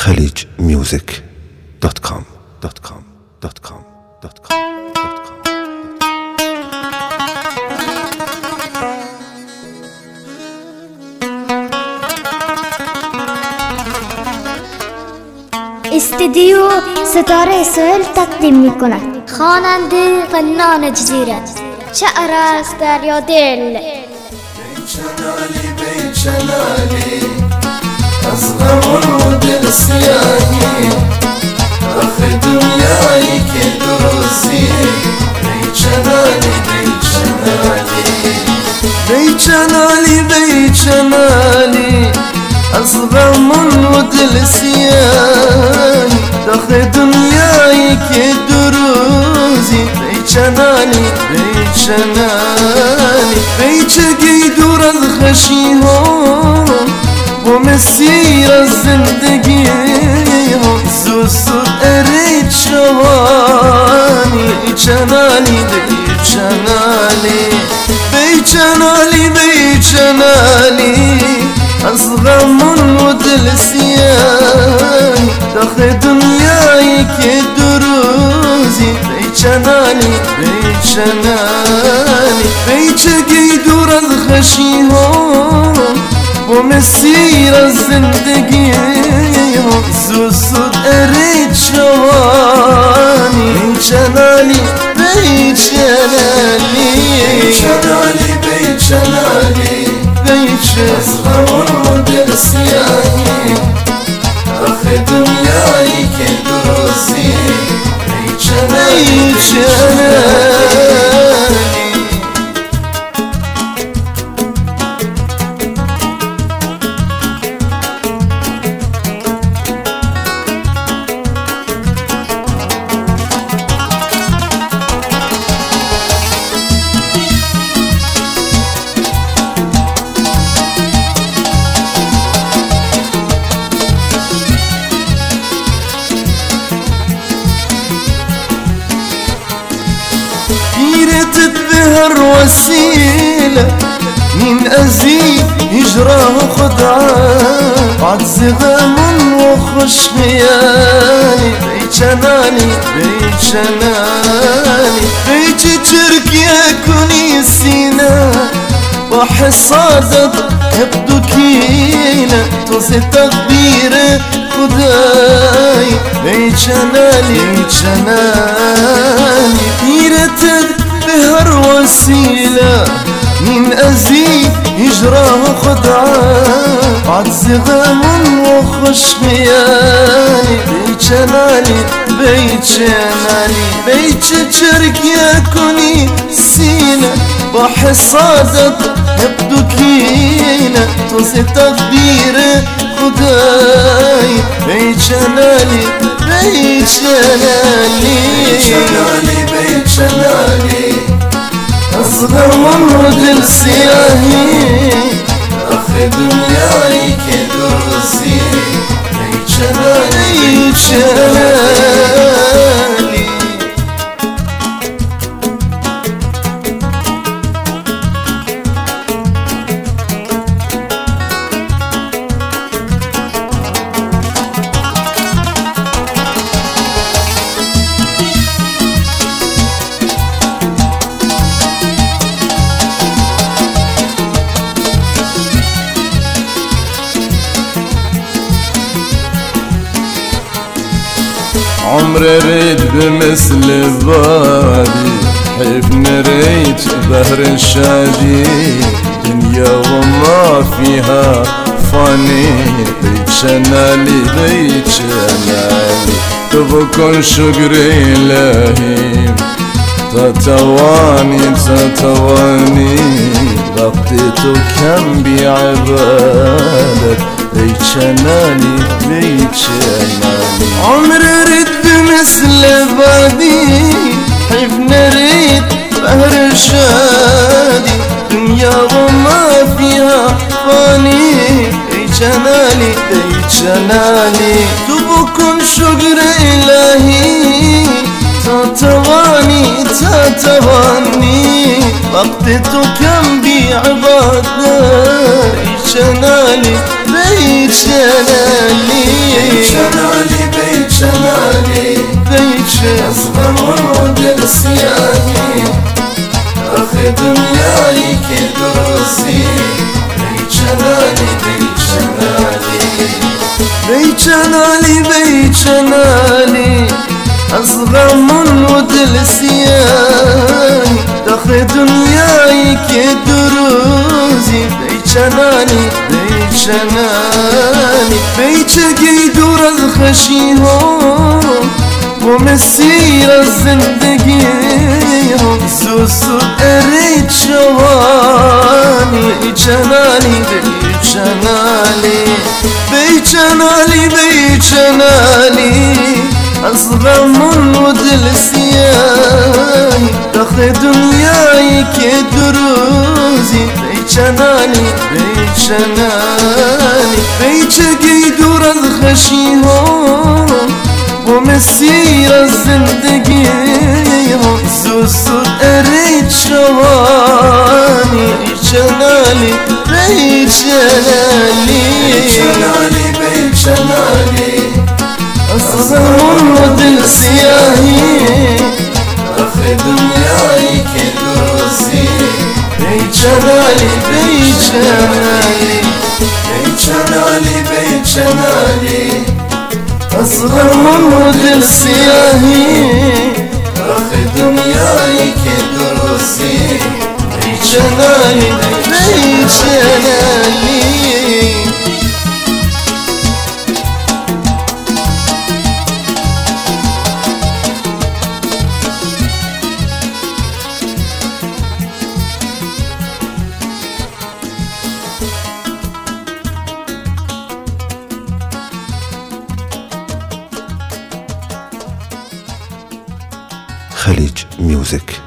khalijmusic.com. استدیو ستاره سهل تقدیم میکند. خواننده فنان جزیره، شعر است دریا دل. بیچنالی بیچنالی از غمون و دل سیاهی، آخه دنیایی که درستی. بیچنالی بیچنالی بیچنالی بیچنالی از غمون و دل سیاهی، آخه دنیایی که درستی. بیچنالی بیچنالی بیچگی دور از خشی ها و مسیر از زندگی ها، زود ارید شوانی. بیچنالی بیچنالی بیچنالی بیچنالی از غمون و دل سیاهی، داخل دنیایی که دروزی. بیچنالی بیچنالی بیچگی دور از خشی ها و مسیر از زندگی ها، زود ارید شوانی. بیچنالی بیچنالی بیچنالی بیچنالی از غمون و دل سیاهی، آخه دنیایی که درستی. بیچنالی يرتد بها الوسيلة من أزيد هجراه خدعان، بعد زغام وخش خيالي. بيچنالی بيچنالی بيچ تركيا كوني سينا وحصادت يبدو كينا توصي تقدير خداي. بيچنالی بيچنالی يرتد بها الوسيلة من أزيد هجراه خدعان، بعد زغام وخش خيالي. بيچنالی بيچنالی بيچ تركيا كوني سينا وحصادت يبدو كينا توصي تقدير خداي. بيچنالی بيچنالی بيچنالی بيچنالی از غمون و دل سیاهی، آخه دنیایی که درستی. بیچنالی بیچنالی عمري ريد بمثل بادي، حيف نريد بهر الشادي، دنيا وما فيها فاني. بيچنالی بيچنالی تبكن شكري إلهي، تتواني تتواني وقتي كم بعبادك. بیچنالی بیچنالی عمري ريد بمثل بادي، حيف نريد بهر الشادي، دنيا وما فيها فاني. بیچنالی بیچنالی تبكن شكر إلهي، تتواني تتواني وقتي كم بعبادك. بیچنالی بیچنالی أصغر ودل سياهي أخي دنياي كدروسي بيجنالي بيجنالي بيجنالي أصغر ودل سياهي أخي دنياي كدروسي بيجنالي بيجي دور الخشيهم ومسير الزندگی زوزو اريد شواني بيجنالي بيجنالي بيجنالي أصغر من ودل سياهي داخل دنياي كدروزي بيجنالي بيجي دور الخشيهم ومسير الزندگی زوزو اريد شواني بيجنالي أصغر ودل سياهي أخي دنياي كدروسي بيجنالي أصغر ودل سياهي أخي دنياي كدروسي بيجنالي خليج ميوزك.